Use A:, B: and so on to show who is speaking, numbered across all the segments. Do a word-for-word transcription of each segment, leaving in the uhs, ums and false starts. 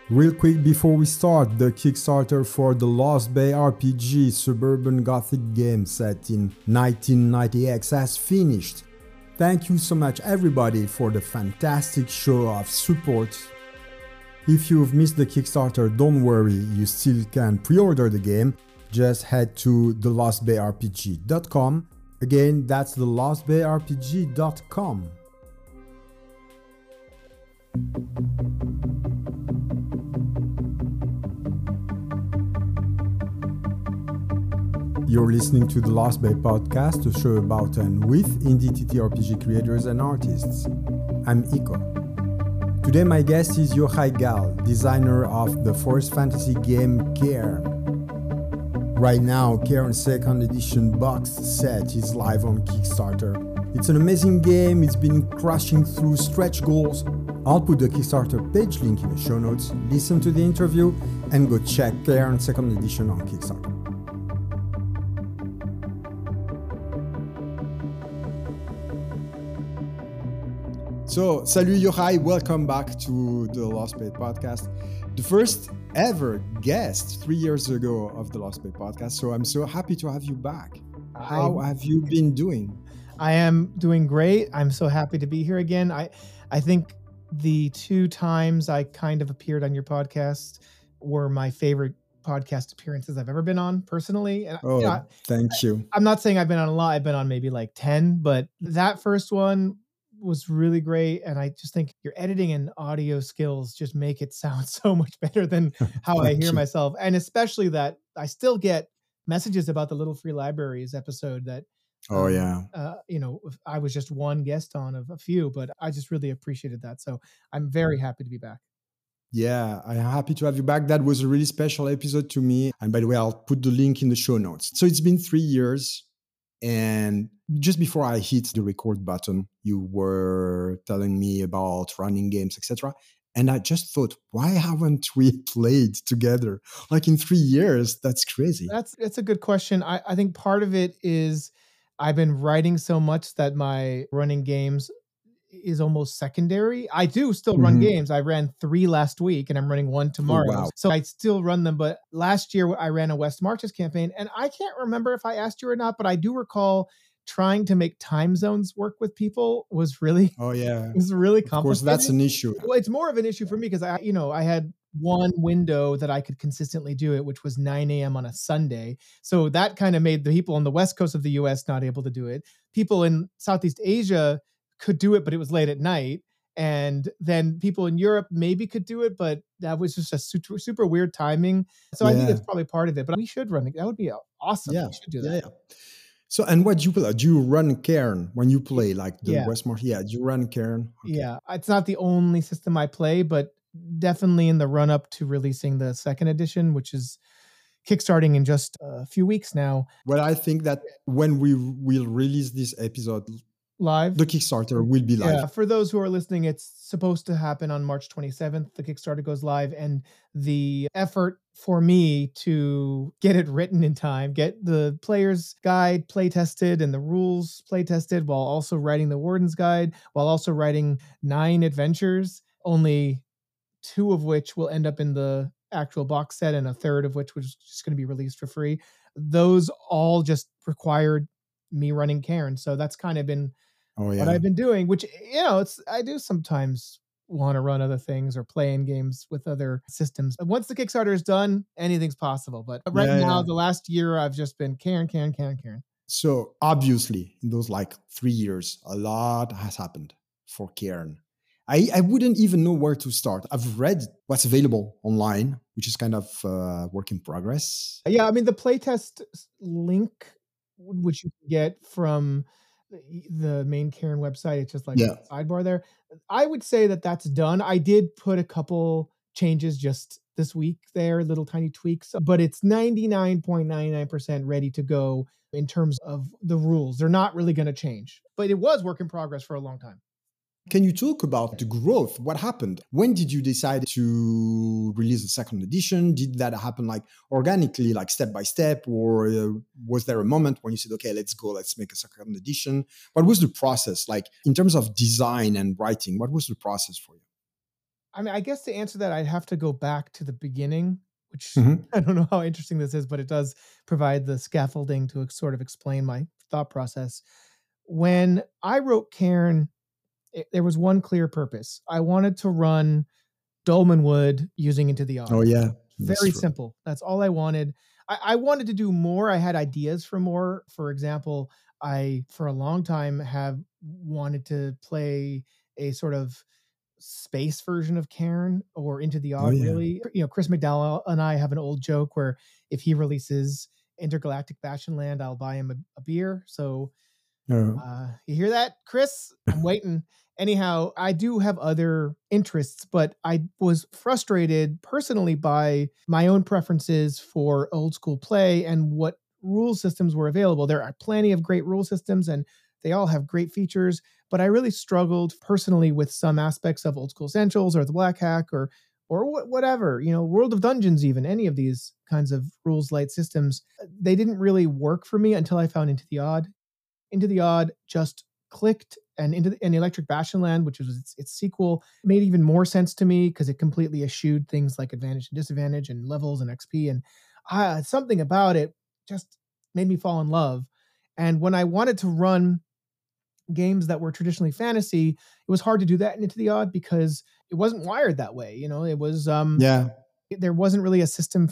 A: Real quick before we start, the Kickstarter for the Lost Bay R P G suburban gothic game set in nineteen ninety X has finished. Thank you so much everybody for the fantastic show of support. If you've missed the Kickstarter, don't worry, you still can pre-order the game. Just head to the lost bay r p g dot com. Again, that's the lost bay r p g dot com. You're listening to the Lost Bay podcast, a show about and with indie T T R P G creators and artists. I'm Iko. Today my guest is Yochai Gal, designer of the Forest Fantasy game Cairn. Right now, Cairn's second edition box set is live on Kickstarter. It's an amazing game, it's been crushing through stretch goals. I'll put the Kickstarter page link in the show notes, listen to the interview, and go check Cairn's second edition on Kickstarter. So, salut Yochai, welcome back to the Lost Bay podcast. The first ever guest three years ago of the Lost Bay podcast. So I'm so happy to have you back. How I, have you been doing?
B: I am doing great. I'm so happy to be here again. I, I think the two times I kind of appeared on your podcast were my favorite podcast appearances I've ever been on personally. And,
A: oh,
B: you know,
A: thank you.
B: I, I'm not saying I've been on a lot. I've been on maybe like ten, but that first one was really great. And I just think your editing and audio skills just make it sound so much better than how I hear you. myself. And especially that I still get messages about the Little Free Libraries episode that,
A: oh
B: um,
A: yeah,
B: uh, you know, I was just one guest on of a few, but I just really appreciated that. So I'm very happy to be back.
A: Yeah, I'm happy to have you back. That was a really special episode to me. And by the way, I'll put the link in the show notes. So it's been three years. And just before I hit the record button, you were telling me about running games, et cetera. And I just thought, why haven't we played together? Like in three years, that's crazy.
B: That's that's a good question. I, I think part of it is I've been writing so much that my running games is almost secondary. I do still run mm-hmm. games. I ran three last week and I'm running one tomorrow. Oh, wow. So I still run them. But last year I ran a West Marches campaign and I can't remember if I asked you or not, but I do recall trying to make time zones work with people was really,
A: oh yeah,
B: was really complicated.
A: Of course, that's an issue.
B: Well, it's more of an issue for me because I, you know, I had one window that I could consistently do it, which was nine a.m. on a Sunday. So that kind of made the people on the West Coast of the U S not able to do it. People in Southeast Asia could do it, but it was late at night. And then people in Europe maybe could do it, but that was just a super, super weird timing. So yeah. I think that's probably part of it, but we should run it. That would be awesome.
A: Yeah.
B: We should do that.
A: Yeah, yeah. So, and what do you play? Do you run Cairn when you play like the
B: yeah.
A: West March? Yeah, do you run Cairn?
B: Okay. Yeah, it's not the only system I play, but definitely in the run up to releasing the second edition, which is kickstarting in just a few weeks now.
A: Well, I think that when we will release this episode
B: live,
A: the Kickstarter will be live.
B: Yeah, for those who are listening, it's supposed to happen on March twenty-seventh. The Kickstarter goes live, and the effort for me to get it written in time, get the player's guide play tested and the rules play tested, while also writing the Warden's Guide, while also writing nine adventures, only two of which will end up in the actual box set, and a third of which was just going to be released for free. Those all just required me running Cairn, so that's kind of been
A: Oh, yeah.
B: what I've been doing, which, you know, it's I do sometimes want to run other things or play in games with other systems. Once the Kickstarter is done, anything's possible. But right yeah, now, yeah. the last year, I've just been Cairn, Cairn, Cairn, Cairn.
A: So obviously, in those like three years, a lot has happened for Cairn. I, I wouldn't even know where to start. I've read what's available online, which is kind of uh, work in progress.
B: Yeah, I mean, the playtest link, which you can get from the main Cairn website, it's just like yeah. a sidebar there. I would say that that's done. I did put a couple changes just this week there, little tiny tweaks, but it's ninety-nine point nine nine percent ready to go in terms of the rules. They're not really going to change, but it was work in progress for a long time.
A: Can you talk about the growth? What happened? When did you decide to release the second edition? Did that happen like organically, like step by step? Or uh, was there a moment when you said, okay, let's go, let's make a second edition? What was the process like in terms of design and writing? What was the process for you?
B: I mean, I guess to answer that, I'd have to go back to the beginning, which
A: Hmm.
B: I don't know how interesting this is, but it does provide the scaffolding to ex- sort of explain my thought process. When I wrote Cairn, it, there was one clear purpose. I wanted to run Dolmenwood using Into the Odd.
A: Oh yeah, that's
B: Very
A: true.
B: simple. That's all I wanted. I, I wanted to do more. I had ideas for more. For example, I, for a long time, have wanted to play a sort of space version of Cairn or Into the
A: Oh
B: Odd,
A: yeah.
B: really. You know, Chris McDowell and I have an old joke where if he releases Intergalactic Bastionland, I'll buy him a, a beer. So
A: Oh,
B: uh, you hear that, Chris? I'm waiting. Anyhow, I do have other interests, but I was frustrated personally by my own preferences for old school play and what rule systems were available. There are plenty of great rule systems and they all have great features, but I really struggled personally with some aspects of Old School Essentials or the Black Hack or or wh- whatever, you know, World of Dungeons, even any of these kinds of rules light systems. They didn't really work for me until I found Into the Odd. Into the Odd just clicked, and into the, and Electric Bastionland, which was its, its sequel, made even more sense to me because it completely eschewed things like advantage and disadvantage and levels and X P, and uh, something about it just made me fall in love. And when I wanted to run games that were traditionally fantasy, it was hard to do that in Into the Odd because it wasn't wired that way. You know, it was um,
A: yeah,
B: there wasn't really a system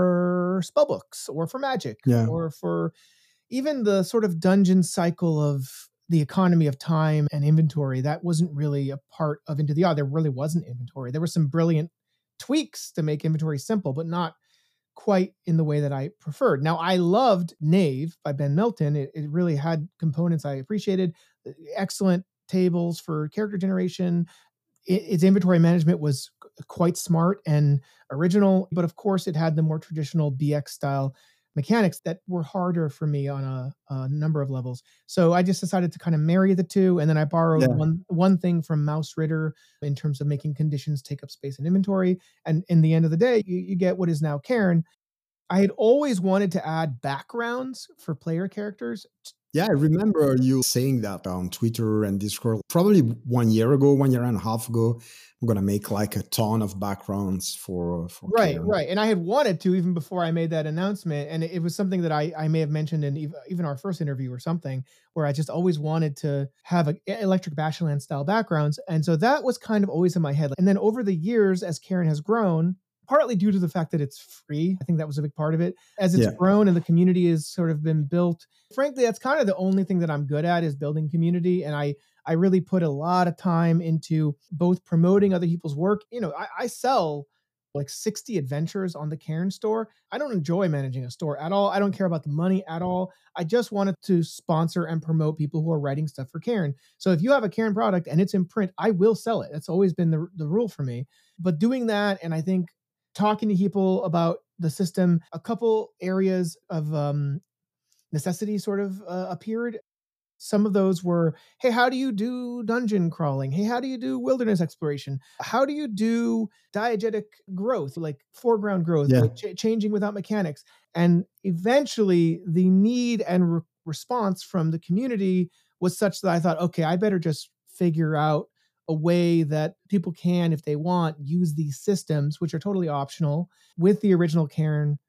B: for spellbooks or for magic
A: yeah.
B: or for even the sort of dungeon cycle of the economy of time and inventory. That wasn't really a part of Into the Odd. There really wasn't inventory. There were some brilliant tweaks to make inventory simple, but not quite in the way that I preferred. Now, I loved Knave by Ben Milton. It, it really had components I appreciated, excellent tables for character generation. It, its inventory management was quite smart and original, but of course, it had the more traditional B X style mechanics that were harder for me on a, a number of levels. So I just decided to kind of marry the two, and then I borrowed
A: Yeah.
B: one one thing from Mouse Ritter in terms of making conditions take up space in inventory. And in the end of the day, you, you get what is now Cairn. I had always wanted to add backgrounds for player characters.
A: Yeah, I remember you saying that on Twitter and Discord probably one year ago, one year and a half ago. I'm gonna make like a ton of backgrounds for for
B: Right,
A: Cairn.
B: right. And I had wanted to even before I made that announcement. And it, it was something that I, I may have mentioned in ev- even our first interview or something, where I just always wanted to have a e- Electric Bastionland style backgrounds. And so that was kind of always in my head. And then over the years, as Cairn has grown, partly due to the fact that it's free, I think that was a big part of it. As it's
A: Yeah.
B: grown and the community has sort of been built, frankly, that's kind of the only thing that I'm good at is building community. And I, I really put a lot of time into both promoting other people's work. You know, I, I sell like sixty adventures on the Cairn store. I don't enjoy managing a store at all. I don't care about the money at all. I just wanted to sponsor and promote people who are writing stuff for Cairn. So if you have a Cairn product and it's in print, I will sell it. That's always been the, the rule for me. But doing that, and I think talking to people about the system, a couple areas of um, necessity sort of uh, appeared. Some of those were, hey, how do you do dungeon crawling? Hey, how do you do wilderness exploration? How do you do diegetic growth, like foreground growth,
A: Yeah.
B: like ch- changing without mechanics? And eventually, the need and re- response from the community was such that I thought, okay, I better just figure out a way that people can, if they want, use these systems, which are totally optional, with the original Cairn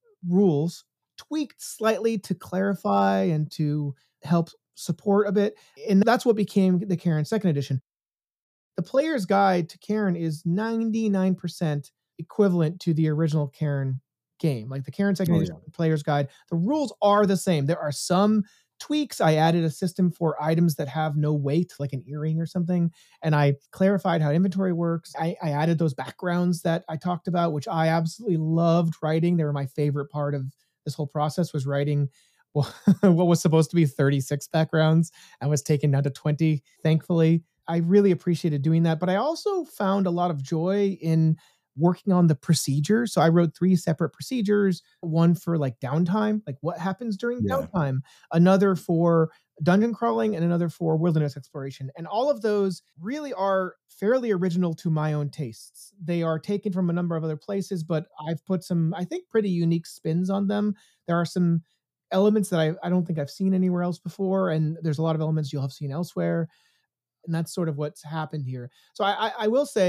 B: rules tweaked slightly to clarify and to help support a bit. And that's what became the Cairn second edition. The player's guide to Cairn is ninety-nine percent equivalent to the original Cairn game. Like the Cairn second
A: Oh
B: edition
A: yeah.
B: player's guide, the rules are the same. There are some tweaks. I added a system for items that have no weight, like an earring or something. And I clarified how inventory works. I, I added those backgrounds that I talked about, which I absolutely loved writing. They were my favorite part of this whole process was writing well, what was supposed to be thirty-six backgrounds and was taken down to twenty, thankfully. I really appreciated doing that, but I also found a lot of joy in working on the procedure. So I wrote three separate procedures, one for like downtime, like what happens during
A: Yeah.
B: downtime, another for dungeon crawling, and another for wilderness exploration. And all of those really are fairly original to my own tastes. They are taken from a number of other places, but I've put some, I think, pretty unique spins on them. There are some elements that I, I don't think I've seen anywhere else before, and there's a lot of elements you'll have seen elsewhere, and that's sort of what's happened here. So I, I, I will say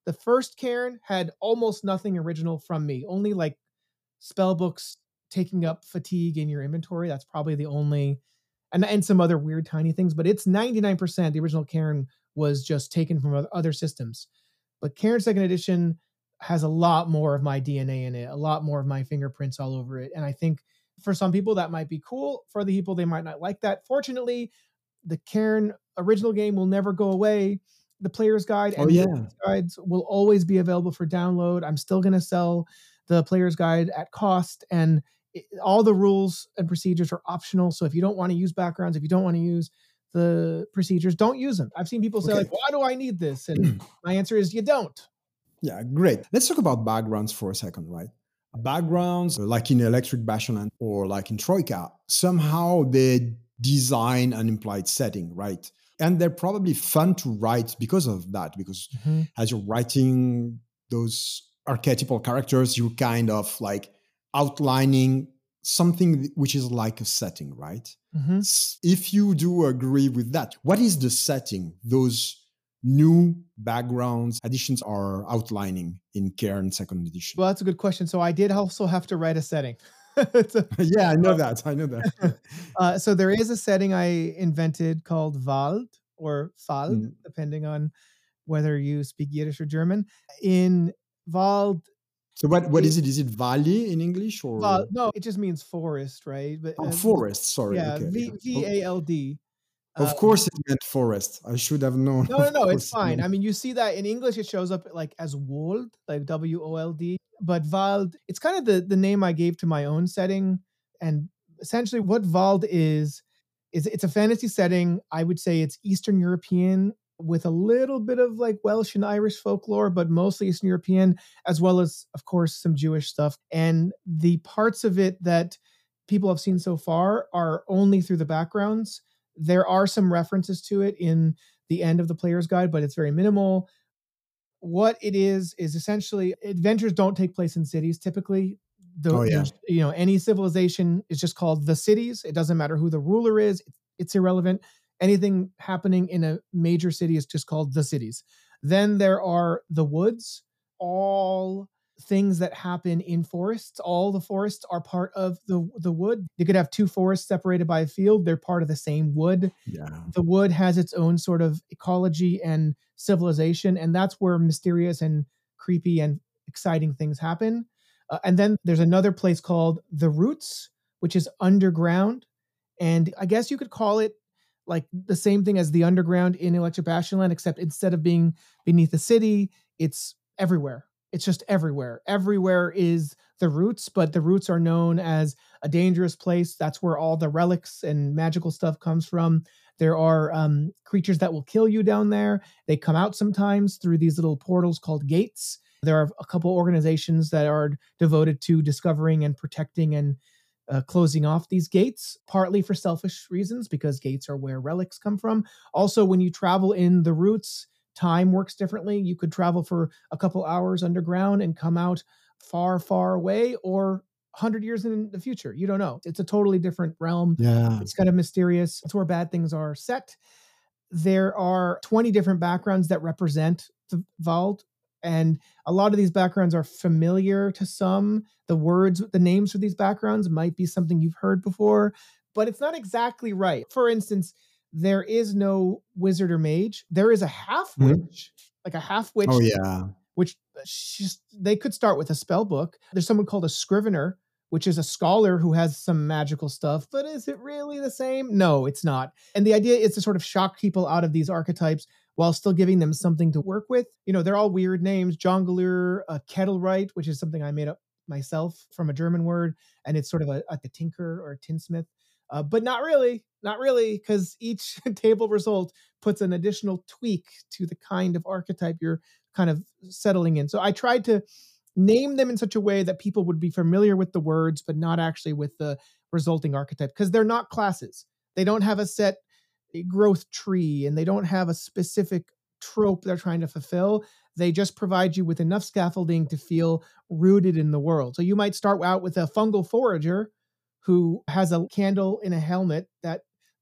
B: The first Cairn had almost nothing original from me, only like spell books taking up fatigue in your inventory. That's probably the only, and, and some other weird tiny things, but it's ninety-nine percent. The original Cairn was just taken from other systems. But Cairn second edition has a lot more of my D N A in it, a lot more of my fingerprints all over it. And I think for some people that might be cool. For other people, they might not like that. Fortunately, the Cairn original game will never go away. The player's guide and
A: Oh yeah.
B: guides will always be available for download. I'm still going to sell the player's guide at cost, and it, all the rules and procedures are optional. So if you don't want to use backgrounds, if you don't want to use the procedures, don't use them. I've seen people say, okay, like, why do I need this? And my answer is you don't.
A: Yeah, great. Let's talk about backgrounds for a second, right? Backgrounds, like in Electric Bastion or like in Troika, somehow they design an implied setting, right? And they're probably fun to write because of that, because mm-hmm. as you're writing those archetypal characters, you're kind of like outlining something which is like a setting, right? Mm-hmm. If you do agree with that, what is the setting those new backgrounds additions are outlining in Cairn second edition?
B: Well, that's a good question. So I did also have to write a setting.
A: so, yeah, I know uh, that. I know that.
B: uh, so there is a setting I invented called Wald or Fald, mm. depending on whether you speak Yiddish or German. In Wald.
A: So what, what it, is it? Is it valley in English or?
B: Wald, no, it just means forest, right? But
A: oh, uh, forest. Sorry.
B: Yeah,
A: okay.
B: V V A L D.
A: Of uh, course, it meant forest. I should have known.
B: No, no, no. It's fine. I mean, you see that in English, it shows up like as Wold, like W O L D. But Wald, it's kind of the, the name I gave to my own setting. And essentially what Wald is, is it's a fantasy setting. I would say it's Eastern European with a little bit of like Welsh and Irish folklore, but mostly Eastern European, as well as, of course, some Jewish stuff. And the parts of it that people have seen so far are only through the backgrounds. There are some references to it in the end of the player's guide, but it's very minimal. What it is, is essentially adventures don't take place in cities typically. The,
A: oh, yeah.
B: You know, any civilization is just called the cities. It doesn't matter who the ruler is. It's irrelevant. Anything happening in a major city is just called the cities. Then there are the woods, all things that happen in forests. All the forests are part of the, the wood. You could have two forests separated by a field. They're part of the same wood.
A: Yeah.
B: The wood has its own sort of ecology and civilization, and that's where mysterious and creepy and exciting things happen. Uh, and then there's another place called The Roots, which is underground. And I guess you could call it like the same thing as the underground in Electric Bastionland, except instead of being beneath the city, it's everywhere. It's just everywhere. Everywhere is the Roots, but the Roots are known as a dangerous place. That's where all the relics and magical stuff comes from. There are um, creatures that will kill you down there. They come out sometimes through these little portals called gates. There are a couple organizations that are devoted to discovering and protecting and uh, closing off these gates, partly for selfish reasons, because gates are where relics come from. Also, when you travel in the Roots, time works differently. You could travel for a couple hours underground and come out far, far away, or one hundred years in the future. You don't know. It's a totally different realm.
A: Yeah.
B: It's kind of mysterious. It's where bad things are set. There are twenty different backgrounds that represent the Wald. And a lot of these backgrounds are familiar to some. The words, the names for these backgrounds might be something you've heard before, but it's not exactly right. For instance, there is no wizard or mage. There is a half witch, mm-hmm. like a half witch.
A: Oh, yeah.
B: Which she's, they could start with a spell book. There's someone called a scrivener, which is a scholar who has some magical stuff. But is it really the same? No, it's not. And the idea is to sort of shock people out of these archetypes while still giving them something to work with. You know, they're all weird names. Jongleur, uh, Kettlewright, which is something I made up myself from a German word. And it's sort of a, a tinker or a tinsmith. Uh, but not really, not really, because each table result puts an additional tweak to the kind of archetype you're kind of settling in. So I tried to name them in such a way that people would be familiar with the words, but not actually with the resulting archetype, because they're not classes. They don't have a set growth tree, and they don't have a specific trope they're trying to fulfill. They just provide you with enough scaffolding to feel rooted in the world. So you might start out with a fungal forager who has a candle in a helmet that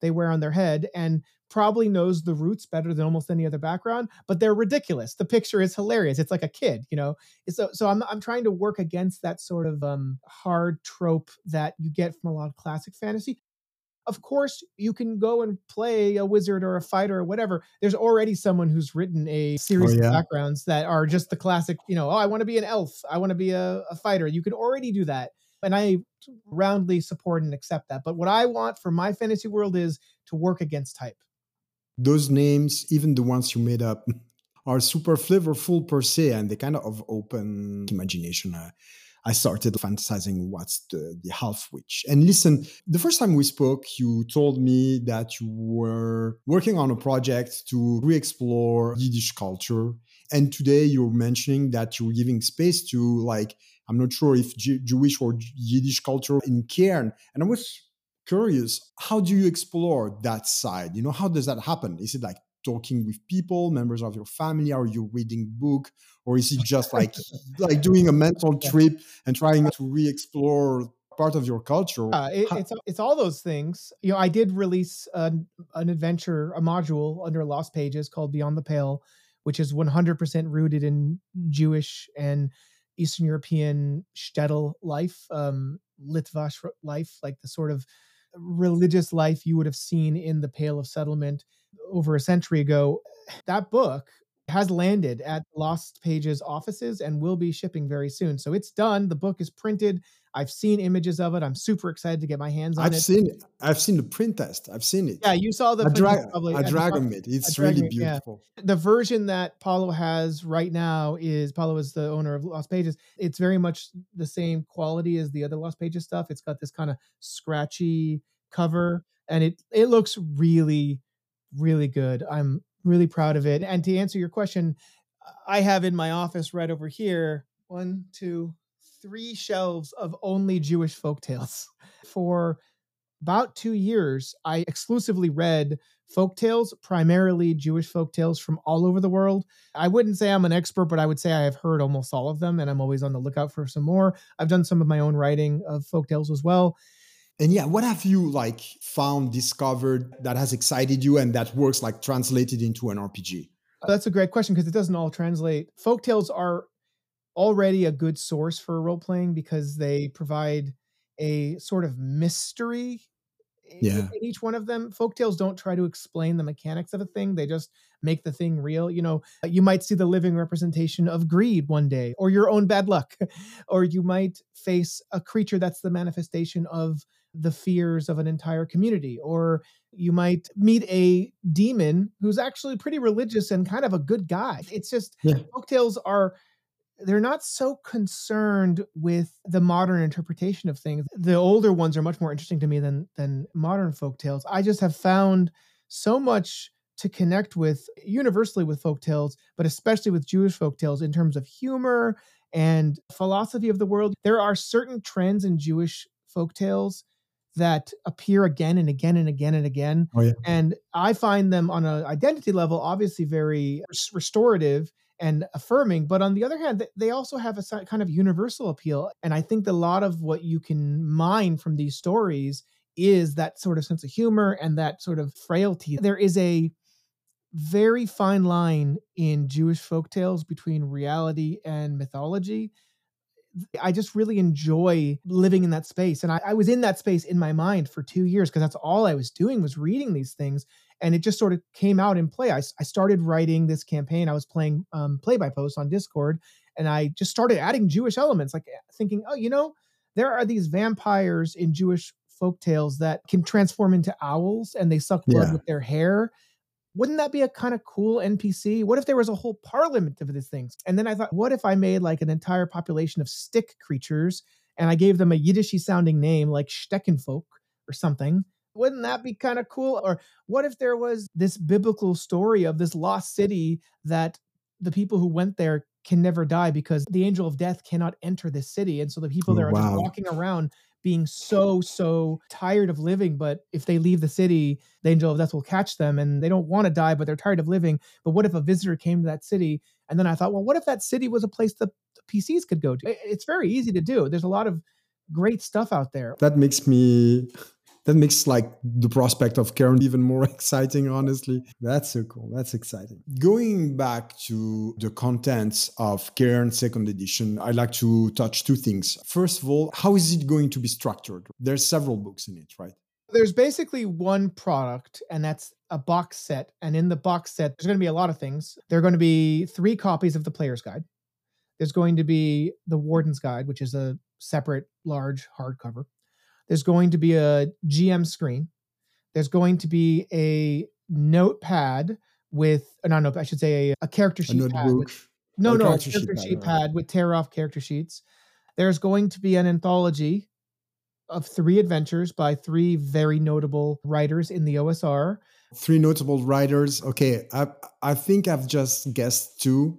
B: they wear on their head and probably knows the roots better than almost any other background, but they're ridiculous. The picture is hilarious. It's like a kid, you know? So, so I'm, I'm trying to work against that sort of um, hard trope that you get from a lot of classic fantasy. Of course, you can go and play a wizard or a fighter or whatever. There's already someone who's written a
A: Oh
B: series of
A: yeah.
B: backgrounds that are just the classic, you know, oh, I want to be an elf. I want to be a, a fighter. You can already do that. And I roundly support and accept that. But what I want for my fantasy world is to work against type.
A: Those names, even the ones you made up, are super flavorful per se, and they kind of open imagination. Uh, I started fantasizing what's the, the half witch. And listen, the first time we spoke, you told me that you were working on a project to re-explore Yiddish culture. And today you're mentioning that you're giving space to, like, I'm not sure if J- Jewish or Yiddish culture in Cairn. And I was curious, how do you explore that side? You know, how does that happen? Is it like talking with people, members of your family? Are you reading book? Or is it just like like doing a mental trip and trying to re-explore part of your culture?
B: Uh, it,
A: How-
B: it's it's all those things. You know, I did release an, an adventure, a module under Lost Pages called Beyond the Pale, which is one hundred percent rooted in Jewish and Eastern European shtetl life, um, Litvash life, like the sort of religious life you would have seen in the Pale of Settlement over a century ago. That book has landed at Lost Pages offices and will be shipping very soon. So it's done. The book is printed. I've seen images of it. I'm super excited to get my hands on
A: I've
B: it.
A: seen it. I've seen the print test. I've seen it.
B: Yeah, you saw the
A: A,
B: print
A: dra-
B: test probably
A: a
B: at the
A: dragon
B: top-
A: meat. It's
B: a dragon
A: really
B: meat, yeah.
A: beautiful.
B: The version that Paulo has right now is Paulo is the owner of Lost Pages. It's very much the same quality as the other Lost Pages stuff. It's got this kind of scratchy cover, and it it looks really, really good. I'm really proud of it. And to answer your question, I have in my office right over here one, two, three shelves of only Jewish folktales. For about two years, I exclusively read folktales, primarily Jewish folktales from all over the world. I wouldn't say I'm an expert, but I would say I have heard almost all of them, and I'm always on the lookout for some more. I've done some of my own writing of folktales as well.
A: And yeah, what have you like found, discovered that has excited you and that works like translated into an R P G?
B: That's a great question because it doesn't all translate. Folktales are already a good source for role playing because they provide a sort of mystery in,
A: Yeah.
B: in each one of them. Folktales don't try to explain the mechanics of a thing, they just make the thing real. You know, you might see the living representation of greed one day, or your own bad luck, or you might face a creature that's the manifestation of the fears of an entire community, or you might meet a demon who's actually pretty religious and kind of a good guy. It's just
A: Yeah.
B: folktales are they're not so concerned with the modern interpretation of things. The older ones are much more interesting to me than than modern folktales. I just have found so much to connect with universally with folktales, but especially with Jewish folktales in terms of humor and philosophy of the world. There are certain trends in Jewish folktales that appear again and again and again and again.
A: Oh yeah.
B: And I find them on an identity level, obviously very res- restorative and affirming. But on the other hand, th- they also have a si- kind of universal appeal. And I think that a lot of what you can mine from these stories is that sort of sense of humor and that sort of frailty. There is a very fine line in Jewish folktales between reality and mythology. I just really enjoy living in that space. And I, I was in that space in my mind for two years because that's all I was doing was reading these things. And it just sort of came out in play. I, s- I started writing this campaign. I was playing um, play by post on Discord, and I just started adding Jewish elements, like thinking, oh, you know, there are these vampires in Jewish folktales that can transform into owls and they suck blood
A: Yeah.
B: with their hair. Wouldn't that be a kind of cool N P C? What if there was a whole parliament of these things? And then I thought, what if I made like an entire population of stick creatures and I gave them a Yiddishy sounding name like Steckenfolk or something? Wouldn't that be kind of cool? Or what if there was this biblical story of this lost city that the people who went there can never die because the angel of death cannot enter this city. And so the people
A: Oh,
B: there are just
A: wow.
B: walking around being so, so tired of living. But if they leave the city, the angel of death will catch them and they don't want to die, but they're tired of living. But what if a visitor came to that city? And then I thought, well, what if that city was a place that the P Cs could go to? It- It's very easy to do. There's a lot of great stuff out there.
A: That makes me That makes like the prospect of Cairn even more exciting, honestly. That's so cool. That's exciting. Going back to the contents of Cairn second edition, I'd like to touch two things. First of all, how is it going to be structured? There's several books in it, right?
B: There's basically one product, and that's a box set. And in the box set, there's going to be a lot of things. There are going to be three copies of the Player's Guide. There's going to be the Warden's Guide, which is a separate, large hardcover. There's going to be a G M screen. There's going to be a notepad with, uh, not notepad, I should say a, a character sheet
A: a
B: pad. With, no,
A: a
B: no,
A: character
B: a character
A: sheet
B: sheet
A: pad,
B: pad with tear-off character sheets. There's going to be an anthology of three adventures by three very notable writers in the O S R.
A: Three notable writers. Okay, I I think I've just guessed two,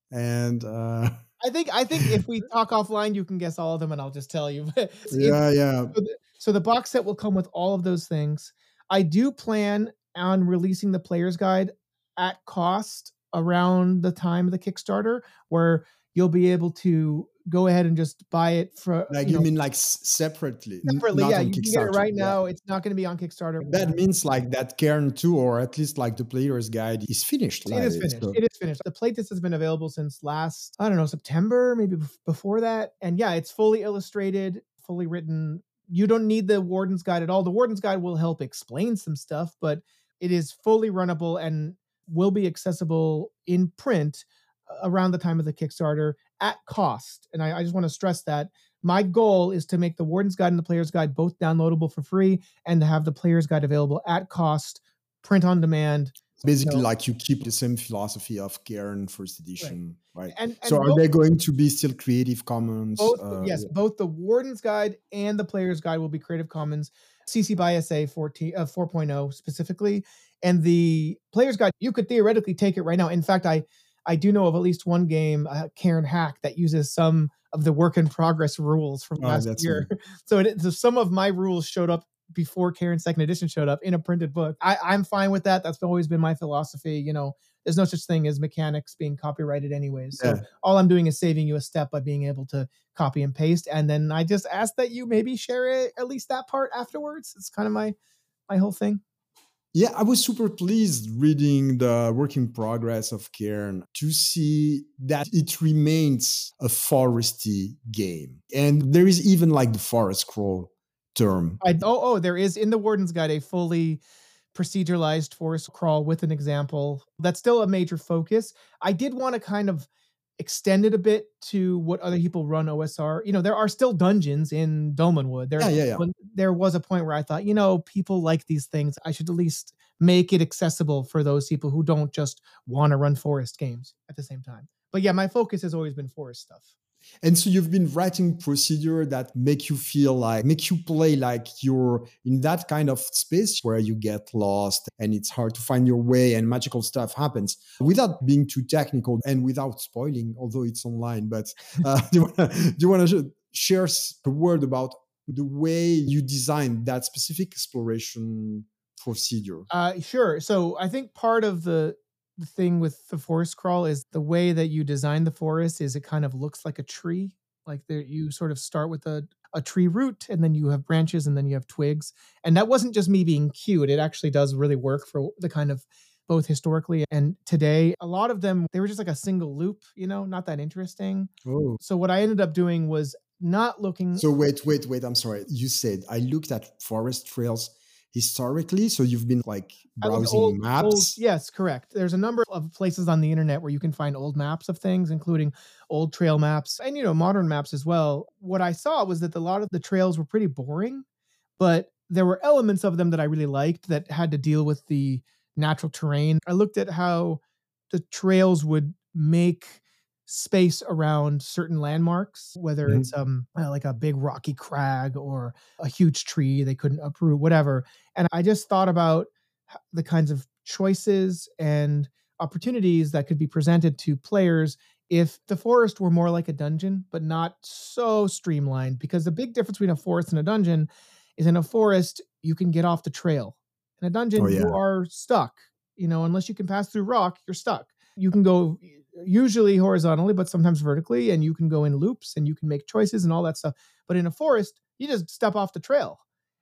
A: and uh...
B: I think I think if we talk offline, you can guess all of them, and I'll just tell you.
A: yeah, yeah.
B: So the, so the box set will come with all of those things. I do plan on releasing the Player's Guide at cost around the time of the Kickstarter, where you'll be able to go ahead and just buy it for
A: like
B: you,
A: you
B: know,
A: mean like separately,
B: separately.
A: not
B: Yeah,
A: on
B: you can
A: Kickstarter.
B: get it right
A: yeah.
B: now. It's not going to be on Kickstarter.
A: That means like that Cairn two, or at least like the Player's Guide, is finished.
B: It
A: like,
B: is finished.
A: So.
B: It is finished. The playtest has been available since last, I don't know, September, maybe before that. And yeah, it's fully illustrated, fully written. You don't need the Warden's Guide at all. The Warden's Guide will help explain some stuff, but it is fully runnable and will be accessible in print around the time of the Kickstarter at cost. And I, I just want to stress that my goal is to make the Warden's Guide and the Player's Guide both downloadable for free, and to have the Player's Guide available at cost, print on demand.
A: Basically,
B: you know,
A: like you keep the same philosophy of Cairn first edition, right? right?
B: And, and
A: so,
B: both,
A: are they going to be still Creative Commons?
B: Both,
A: uh,
B: yes, both the Warden's Guide and the Player's Guide will be Creative Commons, C C by S A fourteen, uh, four point oh specifically. And the Player's Guide, you could theoretically take it right now. In fact, I I do know of at least one game, uh, Cairn Hack, that uses some of the work in progress rules from
A: oh,
B: last year. So, it, so some of my rules showed up before Cairn second edition showed up in a printed book. I, I'm fine with that. That's always been my philosophy. You know, there's no such thing as mechanics being copyrighted anyways. So yeah. all I'm doing is saving you a step by being able to copy and paste. And then I just ask that you maybe share it, at least that part afterwards. It's kind of my my whole thing.
A: Yeah, I was super pleased reading the work in progress of Cairn to see that it remains a foresty game. And there is even like the forest crawl term.
B: I, oh, oh, there is in the Warden's Guide a fully proceduralized forest crawl with an example. That's still a major focus. I did want to kind of extend it a bit to what other people run O S R. You know, there are still dungeons in Dolmenwood. There,
A: yeah, yeah, yeah.
B: When, there was a point where I thought, you know, people like these things. I should at least make it accessible for those people who don't just want to run forest games at the same time. But yeah, my focus has always been forest stuff.
A: And so you've been writing procedure that make you feel like, make you play like you're in that kind of space where you get lost and it's hard to find your way and magical stuff happens without being too technical and without spoiling, although it's online. But uh, do you want to share a word about the way you designed that specific exploration procedure?
B: Uh, sure. So I think part of the The thing with the forest crawl is the way that you design the forest is it kind of looks like a tree. Like there, you sort of start with a, a tree root, and then you have branches, and then you have twigs. And that wasn't just me being cute. It actually does really work for the kind of both historically and today. A lot of them, they were just like a single loop, you know, not that interesting.
A: Oh.
B: So what I ended up doing was not looking.
A: So wait, wait, wait. I'm sorry. You said I looked at forest trails historically, so you've been like browsing
B: old,
A: maps?
B: Old, yes, correct. There's a number of places on the internet where you can find old maps of things, including old trail maps and, you know, modern maps as well. What I saw was that a lot of the trails were pretty boring, but there were elements of them that I really liked that had to deal with the natural terrain. I looked at how the trails would make space around certain landmarks, whether mm-hmm. it's um like a big rocky crag or a huge tree they couldn't uproot, whatever. And I just thought about the kinds of choices and opportunities that could be presented to players if the forest were more like a dungeon, but not so streamlined. Because the big difference between a forest and a dungeon is in a forest, you can get off the trail. In a dungeon, oh, yeah. you are stuck. You know, unless you can pass through rock, you're stuck. You can go usually horizontally, but sometimes vertically, and you can go in loops and you can make choices and all that stuff. But in a forest, you just step off the trail.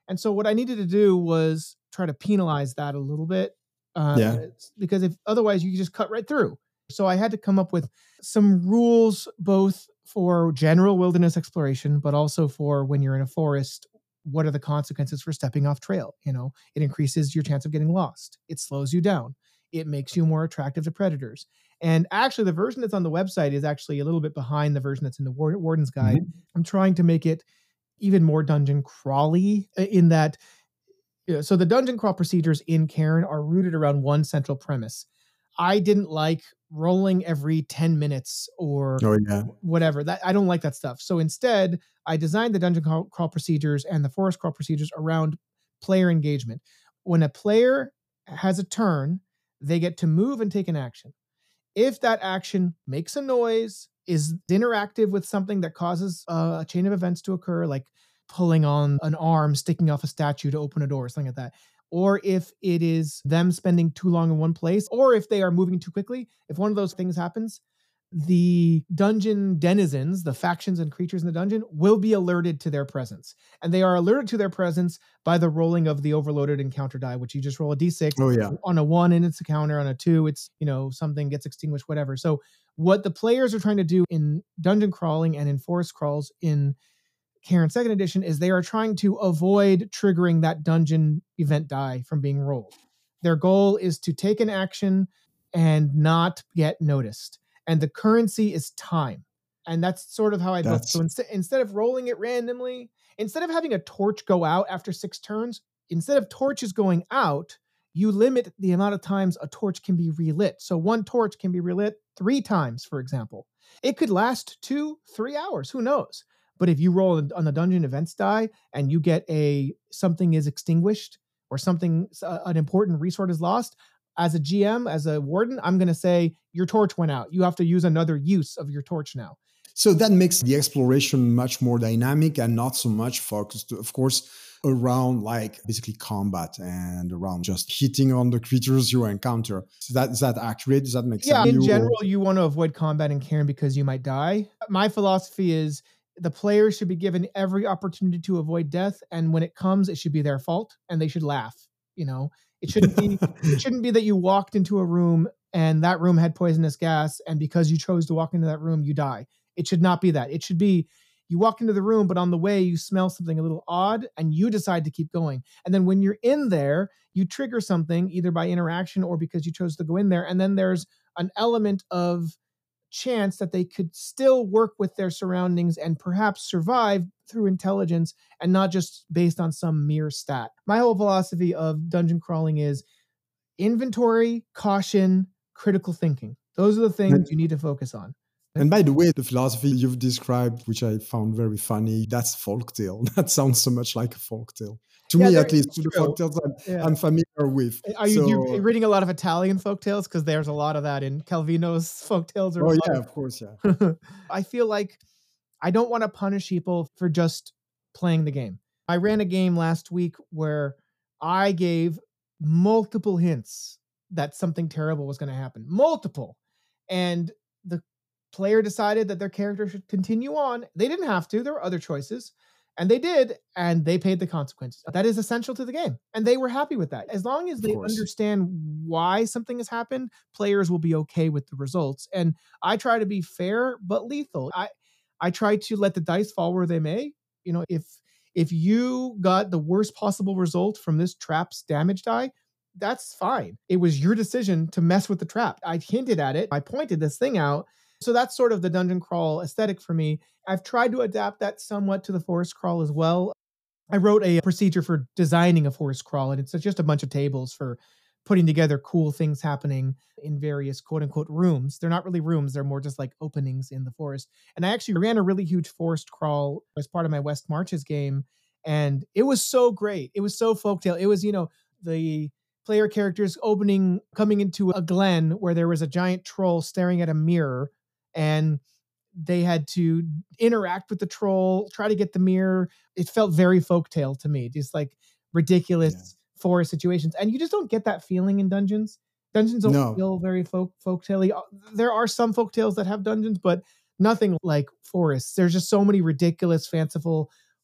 B: And so what I needed to do was try to penalize that a little bit, uh,
A: Yeah.
B: because if otherwise you just cut right through. So I had to come up with some rules, both for general wilderness exploration, but also for when you're in a forest, what are the consequences for stepping off trail? You know, it increases your chance of getting lost. It slows you down. It makes you more attractive to predators. And actually, the version that's on the website is actually a little bit behind the version that's in the Warden's Guide. Mm-hmm. I'm trying to make it even more dungeon crawly in that. You know, so the dungeon crawl procedures in Cairn are rooted around one central premise. I didn't like rolling every ten minutes or
A: oh, yeah.
B: whatever. That I don't like that stuff. So instead, I designed the dungeon crawl, crawl procedures and the forest crawl procedures around player engagement. When a player has a turn, they get to move and take an action. If that action makes a noise, is interactive with something that causes uh, a chain of events to occur, like pulling on an arm, sticking off a statue to open a door, something like that. Or if it is them spending too long in one place, or if they are moving too quickly, if one of those things happens, the dungeon denizens, the factions and creatures in the dungeon, will be alerted to their presence. And they are alerted to their presence by the rolling of the overloaded encounter die, which you just roll a d six.
A: Oh, yeah.
B: On a one, and it's a counter. On a two, it's, you know, something gets extinguished, whatever. So what the players are trying to do in dungeon crawling and in forest crawls in Cairn second edition is they are trying to avoid triggering that dungeon event die from being rolled. Their goal is to take an action and not get noticed. And the currency is time. And that's sort of how I built. So instead, instead of rolling it randomly, instead of having a torch go out after six turns, instead of torches going out, you limit the amount of times a torch can be relit. So one torch can be relit three times, for example. It could last two, three hours. Who knows? But if you roll on the dungeon events die and you get a something is extinguished or something, uh, an important resource is lost, as a G M, as a warden, I'm going to say your torch went out. You have to use another use of your torch now.
A: So that makes the exploration much more dynamic and not so much focused, of course, around like basically combat and around just hitting on the creatures you encounter. Is that, is that accurate? Does that make
B: yeah,
A: sense?
B: Yeah, in general, you want to avoid combat in Cairn because you might die. My philosophy is the players should be given every opportunity to avoid death. And when it comes, it should be their fault and they should laugh. You know, it shouldn't be, it shouldn't be that you walked into a room and that room had poisonous gas. And because you chose to walk into that room, you die. It should not be that. It should be you walk into the room, but on the way you smell something a little odd and you decide to keep going. And then when you're in there, you trigger something either by interaction or because you chose to go in there. And then there's an element of chance that they could still work with their surroundings and perhaps survive through intelligence and not just based on some mere stat. My whole philosophy of dungeon crawling is inventory, caution, critical thinking. Those are the things you need to focus on.
A: And by the way, the philosophy you've described, which I found very funny, that's folktale. That sounds so much like a folktale. To yeah, me, at least, to the folktales I'm, yeah. I'm familiar with.
B: Are you so, you're reading a lot of Italian folktales? Because there's a lot of that in Calvino's folktales.
A: Oh, yeah, of, of course, yeah.
B: I feel like I don't want to punish people for just playing the game. I ran a game last week where I gave multiple hints that something terrible was going to happen. Multiple. And the player decided that their character should continue on. They didn't have to. There were other choices. And they did, and they paid the consequences. That is essential to the game. And they were happy with that. As long as they understand why something has happened, players will be okay with the results. And I try to be fair, but lethal. I, I try to let the dice fall where they may. You know, if if you got the worst possible result from this trap's damage die, that's fine. It was your decision to mess with the trap. I hinted at it. I pointed this thing out. So that's sort of the dungeon crawl aesthetic for me. I've tried to adapt that somewhat to the forest crawl as well. I wrote a procedure for designing a forest crawl, and it's just a bunch of tables for putting together cool things happening in various quote unquote rooms. They're not really rooms. They're more just like openings in the forest. And I actually ran a really huge forest crawl as part of my West Marches game. And it was so great. It was so folktale. It was, you know, the player characters opening, coming into a glen where there was a giant troll staring at a mirror. And they had to interact with the troll, try to get the mirror. It felt very folktale to me, just like ridiculous yeah. forest situations. And you just don't get that feeling in dungeons. Dungeons don't no. feel very folk folktale-y. There are some folktales that have dungeons, but nothing like forests. There's just so many ridiculous, fanciful,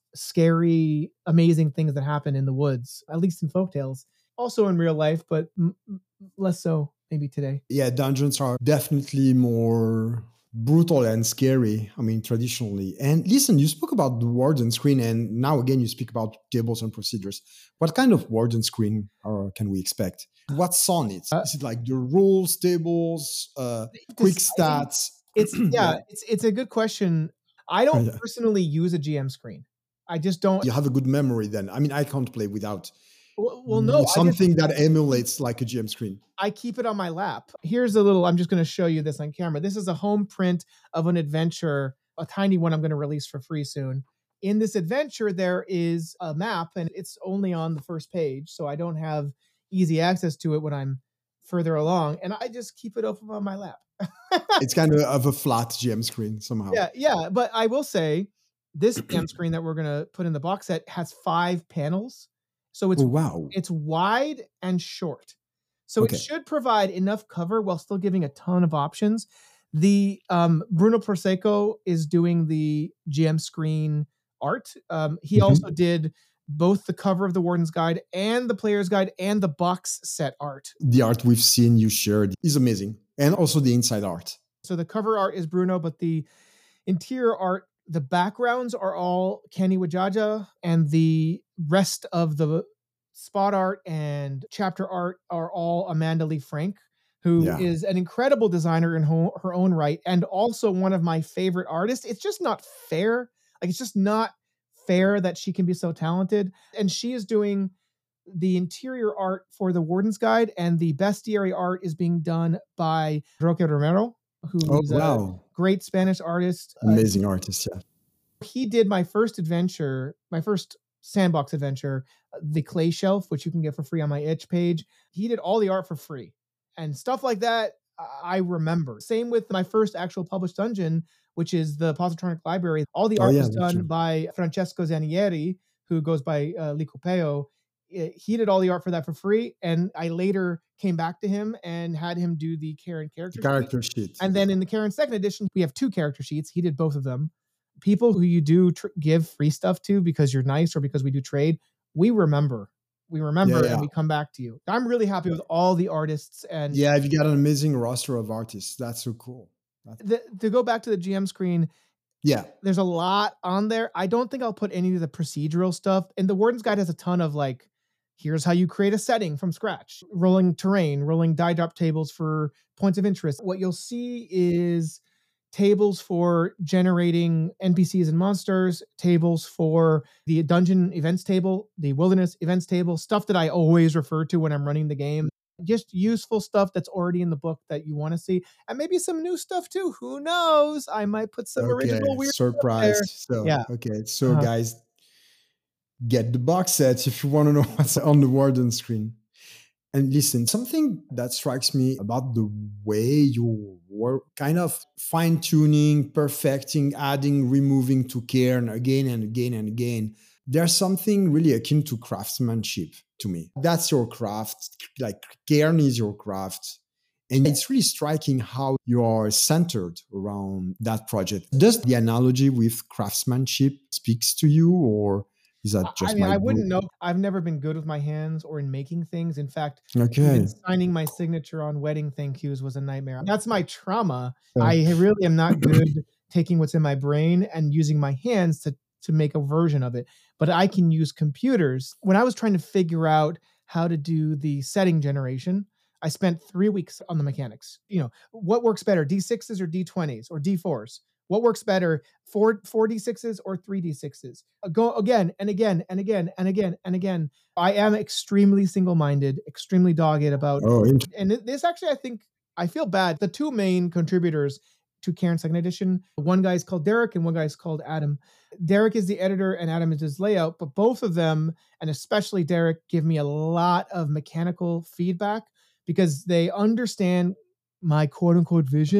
B: scary, amazing things that happen in the woods, at least in folktales. Also in real life, but m- less so maybe today.
A: Yeah, dungeons are definitely more brutal and scary, I mean, traditionally. And listen, you spoke about the warden screen, and now again, you speak about tables and procedures. What kind of warden screen uh, can we expect? What's on it?
B: Uh,
A: Is it like the rules, tables, uh, quick
B: deciding
A: stats?
B: it's yeah,
A: Yeah.
B: it's it's a good question. I don't
A: Yeah.
B: personally use a G M screen. I just don't.
A: You have a good memory then. I mean, I can't play without
B: Well, well no, I just
A: something that emulates like a G M screen.
B: I keep it on my lap. Here's a little, I'm just going to show you this on camera. This is a home print of an adventure, a tiny one I'm going to release for free soon. In this adventure, there is a map, and it's only on the first page, so I don't have easy access to it when I'm further along, and I just keep it open on my lap.
A: It's kind of, of a flat G M screen somehow.
B: Yeah, yeah, but I will say this G M screen that we're going to put in the box set has five panels. So it's
A: Oh, wow.
B: it's wide and short. So
A: Okay.
B: it should provide enough cover while still giving a ton of options. The um, Bruno Prosecco is doing the G M screen art. Um, he
A: Mhm.
B: also did both the cover of the Warden's Guide and the Player's Guide and the box set art.
A: The art we've seen you shared is amazing. And also the inside art.
B: So the cover art is Bruno, but the interior art, the backgrounds are all Kenny Wajaja, and the rest of the spot art and chapter art are all Amanda Lee Frank, who
A: Yeah.
B: is an incredible designer in ho- her own right, and also one of my favorite artists. It's just not fair. Like, it's just not fair that she can be so talented. And she is doing the interior art for the Warden's Guide, and the bestiary art is being done by Roque Romero, who
A: Oh,
B: is a
A: wow.
B: great Spanish artist. Uh,
A: Amazing artist, yeah.
B: he did my first adventure, my first sandbox adventure, uh, the Clay Shelf, which you can get for free on my itch page. He did all the art for free, and stuff like that I remember. Same with my first actual published dungeon, which is the Positronic Library. All the
A: Oh,
B: art
A: yeah,
B: was
A: that's
B: done
A: true.
B: by Francesco Zanieri, who goes by uh, Licopeo. I- He did all the art for that for free, and I later came back to him and had him do the Karen
A: The
B: character sheet.
A: character sheet.
B: And then in the Karen second edition, we have two character sheets. He did both of them. People who you do tr- give free stuff to because you're nice or because we do trade, we remember. We remember
A: Yeah, yeah.
B: and we come back to you. I'm really happy with all the artists. And
A: Yeah, you got an amazing roster of artists. That's so cool. That's,
B: the, to go back to the G M screen,
A: yeah.
B: there's a lot on there. I don't think I'll put any of the procedural stuff. And the Warden's Guide has a ton of like, here's how you create a setting from scratch, rolling terrain, rolling die drop tables for points of interest. What you'll see is tables for generating N P Cs and monsters, tables for the dungeon events table, the wilderness events table, stuff that I always refer to when I'm running the game. Just useful stuff that's already in the book that you want to see, and maybe some new stuff too. Who knows? I might put some
A: Okay.
B: original weird stuff there.
A: Surprise. So,
B: Yeah.
A: okay. So,
B: Uh-huh.
A: guys, get the box sets if you want to know what's on the Warden screen. And listen, something that strikes me about the way you were kind of fine tuning, perfecting, adding, removing to Cairn again and again and again. There's something really akin to craftsmanship to me. That's your craft. Like Cairn is your craft. And it's really striking how you are centered around that project. Does the analogy with craftsmanship speaks to you, or is that
B: I
A: just
B: mean,
A: my
B: I wouldn't
A: book?
B: know. I've never been good with my hands or in making things. In fact,
A: Okay.
B: even signing my signature on wedding thank yous was a nightmare. That's my trauma.
A: Uh,
B: I really am not good taking what's in my brain and using my hands to to make a version of it. But I can use computers. When I was trying to figure out how to do the setting generation, I spent three weeks on the mechanics. You know, what works better, D sixes or D twenties or D fours? What works better, four four D sixes or three D sixes? Uh, Go again and again and again and again and again. I am extremely single-minded, extremely dogged about,
A: oh, interesting.
B: and it- this actually, I think, I feel bad. The two main contributors to Cairn Second Edition, one guy is called Derek and one guy is called Adam. Derek is the editor and Adam is his layout, but both of them, and especially Derek, give me a lot of mechanical feedback because they understand my quote unquote vision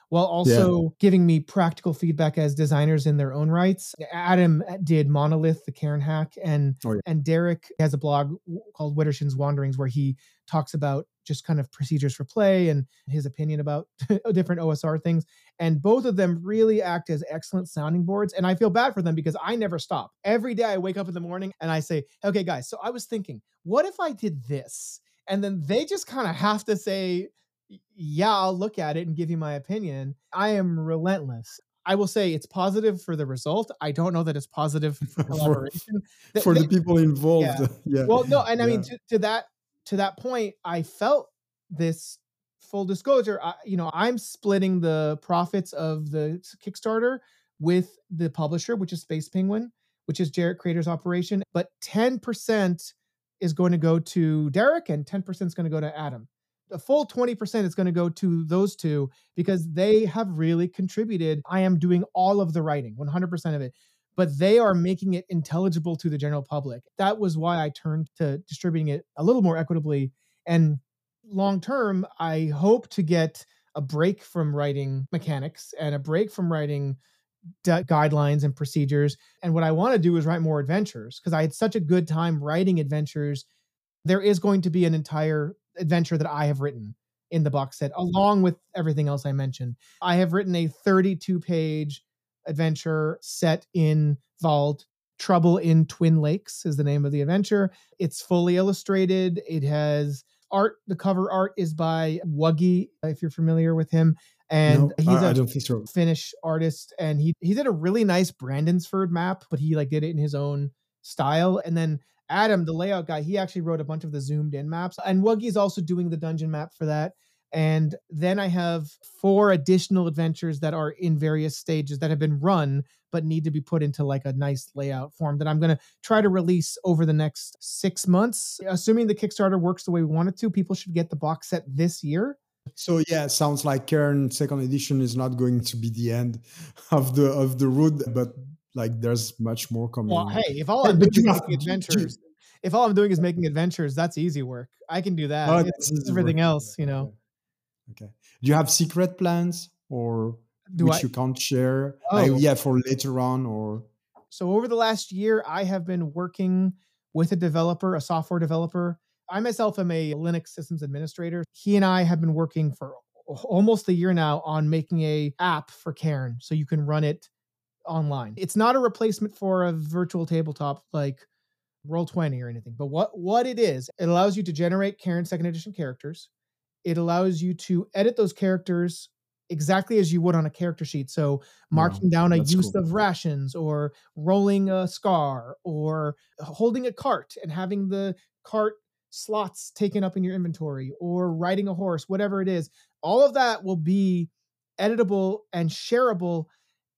B: while
A: Yeah.
B: also giving me practical feedback as designers in their own rights. Adam did Monolith, the Cairn hack, and
A: Oh, yeah.
B: and Derek has a blog called Witterson's Wanderings where he talks about just kind of procedures for play and his opinion about different O S R things. And both of them really act as excellent sounding boards. And I feel bad for them because I never stop. Every day I wake up in the morning and I say, okay, guys, so I was thinking, what if I did this? And then they just kind of have to say, yeah, I'll look at it and give you my opinion. I am relentless. I will say it's positive for the result. I don't know that it's positive for
A: for
B: collaboration. Th-
A: for the
B: they-
A: people involved.
B: yeah.
A: Yeah.
B: Well, no, and I
A: Yeah.
B: mean to, to that to that point, I felt this full disclosure. I, you know, I'm splitting the profits of the Kickstarter with the publisher, which is Space Penguin, which is Jarrett Creator's operation. But ten percent is going to go to Derek, and ten percent is going to go to Adam. The full twenty percent is going to go to those two because they have really contributed. I am doing all of the writing, one hundred percent of it, but they are making it intelligible to the general public. That was why I turned to distributing it a little more equitably. And long term, I hope to get a break from writing mechanics and a break from writing d- guidelines and procedures. And what I want to do is write more adventures because I had such a good time writing adventures. There is going to be an entire adventure that I have written in the box set, along with everything else I mentioned. I have written a thirty-two page adventure set in Vault. Trouble in Twin Lakes is the name of the adventure. It's fully illustrated. It has art. The cover art is by Wuggy, if you're familiar with him. And
A: No,
B: he's
A: I,
B: a
A: I don't think so.
B: Finnish artist, and he he did a really nice Brandonsford map, but he like did it in his own style. And then Adam, the layout guy, he actually wrote a bunch of the zoomed in maps. And Wuggy's also doing the dungeon map for that. And then I have four additional adventures that are in various stages that have been run, but need to be put into like a nice layout form that I'm going to try to release over the next six months. Assuming the Kickstarter works the way we want it to, people should get the box set this year.
A: So yeah, sounds like Cairn second edition is not going to be the end of the of the road, but like there's much more coming.
B: Well, hey, if all
A: Hey,
B: I'm
A: but
B: doing
A: you
B: is
A: have-
B: making adventures, if all I'm doing is making adventures, that's easy work. I can do that.
A: Oh,
B: It's
A: that's easy
B: everything
A: work.
B: else, you know.
A: Okay. Okay. Do you have secret plans or
B: Do
A: which
B: I?
A: you can't share?
B: Oh.
A: Like, yeah, for later on or
B: So over the last year, I have been working with a developer, a software developer. I myself am a Linux systems administrator. He and I have been working for almost a year now on making a app for Cairn so you can run it online. It's not a replacement for a virtual tabletop like Roll twenty or anything, but what what it is, it allows you to generate Cairn second edition characters. It allows you to edit those characters exactly as you would on a character sheet. So marking
A: Wow,
B: down a
A: that's
B: use
A: cool.
B: of rations or rolling a scar or holding a cart and having the cart slots taken up in your inventory or riding a horse, whatever it is. All of that will be editable and shareable.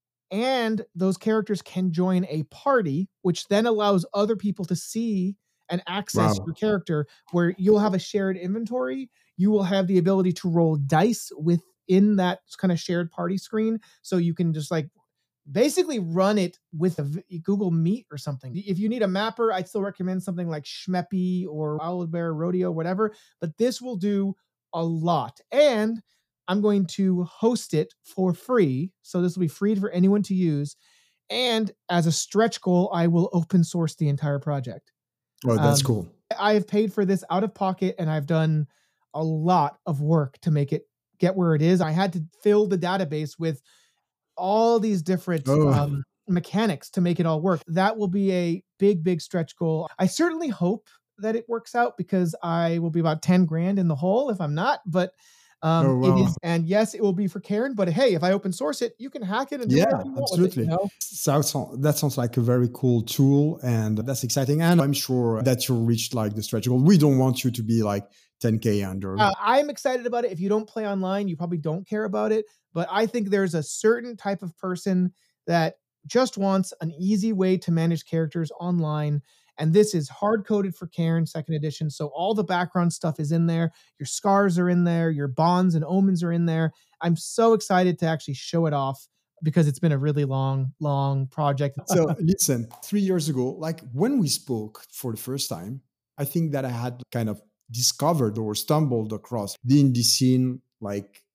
B: And those characters can join a party, which then allows other people to see and access
A: Wow.
B: your character, where you'll have a shared inventory. You will have the ability to roll dice within that kind of shared party screen. So you can just like basically run it with a v- Google Meet or something. If you need a mapper, I'd still recommend something like Schmeppy or Owlbear Rodeo, whatever. But this will do a lot. And I'm going to host it for free. So this will be free for anyone to use. And as a stretch goal, I will open source the entire project.
A: Oh, that's
B: Um,
A: cool.
B: I have paid for this out of pocket and I've done a lot of work to make it get where it is. I had to fill the database with all these different
A: Oh.
B: um, mechanics to make it all work. That will be a big, big stretch goal. I certainly hope that it works out because I will be about ten grand in the hole if I'm not, but um,
A: Oh, wow.
B: it is. And yes, it will be for Cairn, but hey, if I open source it, you can hack it and do
A: Yeah,
B: whatever you want with it,
A: absolutely.
B: you know?
A: Sounds, that sounds like a very cool tool, and that's exciting. And I'm sure that you'll reach like the stretch goal. We don't want you to be like ten K under.
B: Uh, I'm excited about it. If you don't play online, you probably don't care about it. But I think there's a certain type of person that just wants an easy way to manage characters online. And this is hard coded for Cairn second edition. So all the background stuff is in there. Your scars are in there. Your bonds and omens are in there. I'm so excited to actually show it off because it's been a really long, long project.
A: So listen, three years ago, like when we spoke for the first time, I think that I had kind of discovered or stumbled across the indie scene like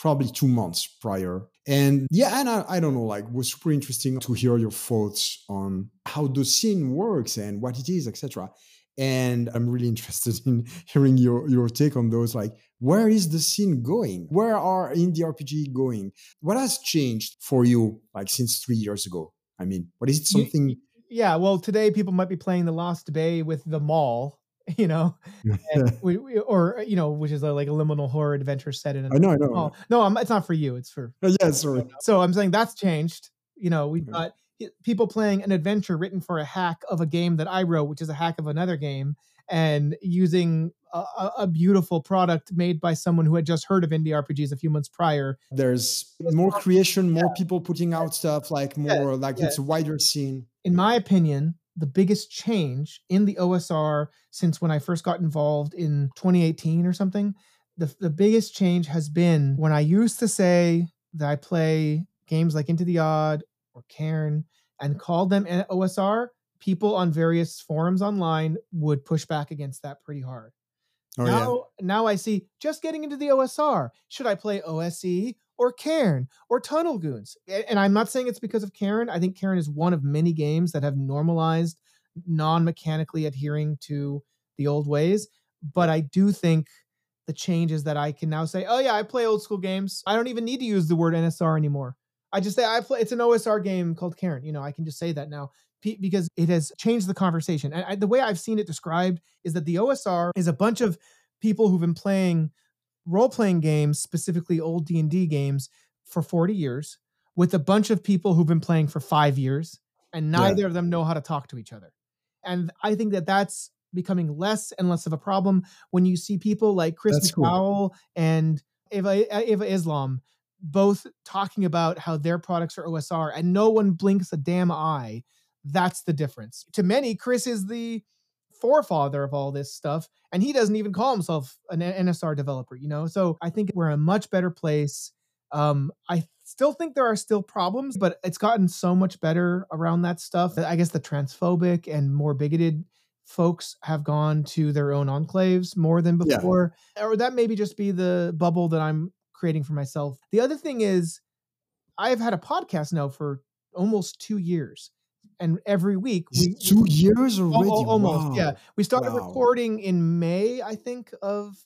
A: probably two months prior. And yeah, and I, I don't know, like, it was super interesting to hear your thoughts on how the scene works and what it is, et cetera. And I'm really interested in hearing your, your take on those. Like, where is the scene going? Where are indie R P G going? What has changed for you, like, since three years ago? I mean, what is it something?
B: You, yeah, well, today people might be playing The Lost Bay with The Mall, you know, and we, we, or, you know, which is a, like a liminal horror adventure set in a
A: I know, I know.
B: mall. No, I'm, it's not for you. It's for...
A: Oh, yeah, sorry.
B: So I'm saying that's changed. You know, we've got people playing an adventure written for a hack of a game that I wrote, which is a hack of another game, and using a, a beautiful product made by someone who had just heard of indie R P Gs a few months prior.
A: There's more creation, more
B: yeah.
A: people putting out stuff, like more, yeah, like yeah. It's a wider scene.
B: In my opinion, the biggest change in the O S R since when I first got involved in twenty eighteen or something, the, the biggest change has been when I used to say that I play games like Into the Odd or Cairn and called them O S R, people on various forums online would push back against that pretty hard. Oh, now, yeah. now I see just getting into the O S R. Should I play O S E or Cairn or Tunnel Goons? And I'm not saying it's because of Cairn. I think Cairn is one of many games that have normalized non-mechanically adhering to the old ways. But I do think the change is that I can now say, oh yeah, I play old school games. I don't even need to use the word N S R anymore. I just say I play, it's an O S R game called Cairn. You know, I can just say that now because it has changed the conversation. And I, the way I've seen it described is that the O S R is a bunch of people who've been playing role-playing games, specifically old D and D games, for forty years, with a bunch of people who've been playing for five years, and neither yeah. of them know how to talk to each other. And I think that that's becoming less and less of a problem when you see people like Chris that's McDowell cool. and Eva, Eva Islam both talking about how their products are O S R and no one blinks a damn eye. That's the difference. To many, Chris is the forefather of all this stuff, and he doesn't even call himself an N S R developer, you know? So I think we're in a much better place. Um, I still think there are still problems, but it's gotten so much better around that stuff. I guess the transphobic and more bigoted folks have gone to their own enclaves more than before. Yeah. Or that maybe just be the bubble that I'm creating for myself. The other thing is I've had a podcast now for almost two years. And every week we
A: two years already,
B: almost
A: wow.
B: yeah. We started
A: wow.
B: recording in May, I think, of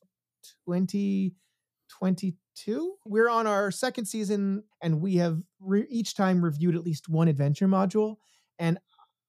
B: twenty twenty-two. We're on our second season, and we have re- each time reviewed at least one adventure module. And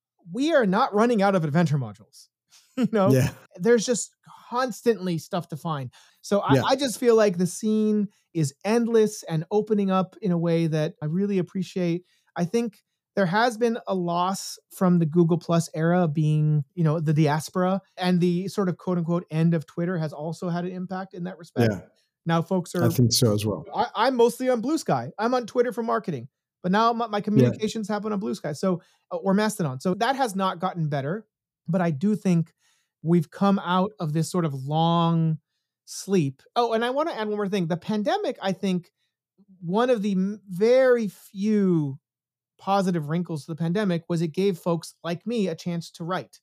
B: we are not running out of adventure modules. You know,
A: yeah.
B: there's just constantly stuff to find. So I,
A: yeah.
B: I just feel like the scene is endless and opening up in a way that I really appreciate. I think there has been a loss from the Google Plus era being, you know, the diaspora, and the sort of quote unquote end of Twitter has also had an impact in that respect.
A: Yeah.
B: Now folks are,
A: I think so as well.
B: I, I'm mostly on Blue Sky. I'm on Twitter for marketing, but now my, my communications yeah. happen on Blue Sky. So, uh, or Mastodon. So that has not gotten better, but I do think we've come out of this sort of long sleep. Oh, and I want to add one more thing. The pandemic, I think one of the very few positive wrinkles to the pandemic was it gave folks like me a chance to write.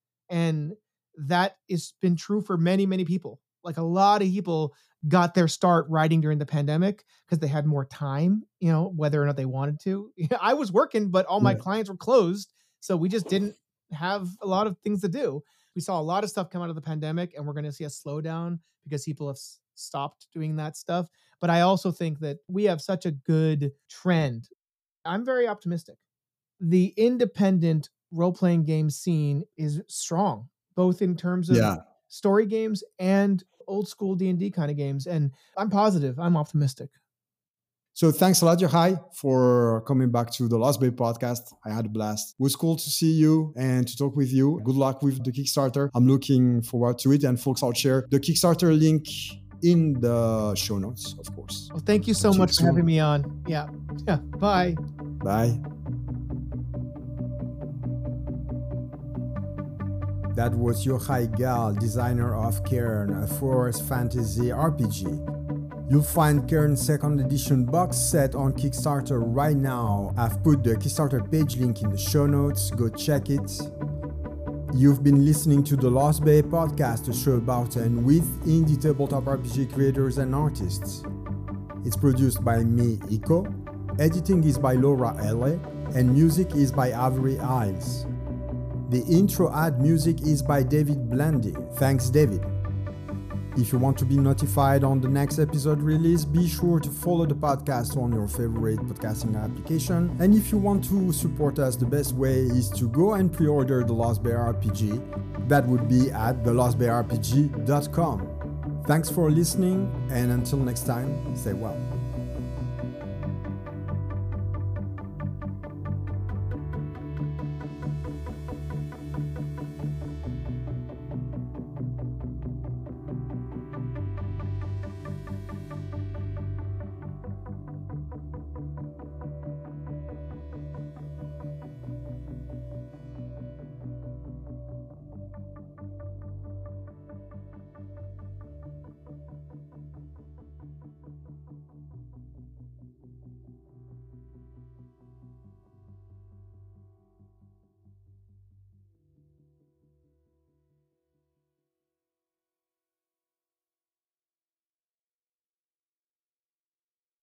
B: And that has been true for many, many people. Like a lot of people got their start writing during the pandemic because they had more time, you know, whether or not they wanted to. I was working, but all my yeah. clients were closed. So we just didn't have a lot of things to do. We saw a lot of stuff come out of the pandemic, and we're going to see a slowdown because people have s- stopped doing that stuff. But I also think that we have such a good trend. I'm very optimistic. The independent role-playing game scene is strong, both in terms of yeah. story games and old school D and D kind of games. And I'm positive. I'm optimistic.
A: So thanks a lot, Yochai, for coming back to the Lost Bay podcast. I had a blast. It was cool to see you and to talk with you. Good luck with the Kickstarter. I'm looking forward to it. And folks, I'll share the Kickstarter link in the show notes, of course.
B: Well, thank you so much for soon. having me on. Yeah. Yeah. Bye.
A: Bye. That was Yochai Gal, designer of Cairn, a forest fantasy R P G. You'll find Cairn's second edition box set on Kickstarter right now. I've put the Kickstarter page link in the show notes. Go check it. You've been listening to the Lost Bay podcast, a show about and with indie tabletop R P G creators and artists. It's produced by me, Iko. Editing is by Laura L A, and music is by Avery Ives. The intro ad music is by David Blandy. Thanks, David. If you want to be notified on the next episode release, be sure to follow the podcast on your favorite podcasting application. And if you want to support us, the best way is to go and pre-order The Lost Bear R P G. That would be at the lost bear r p g dot com. Thanks for listening, and until next time, stay well.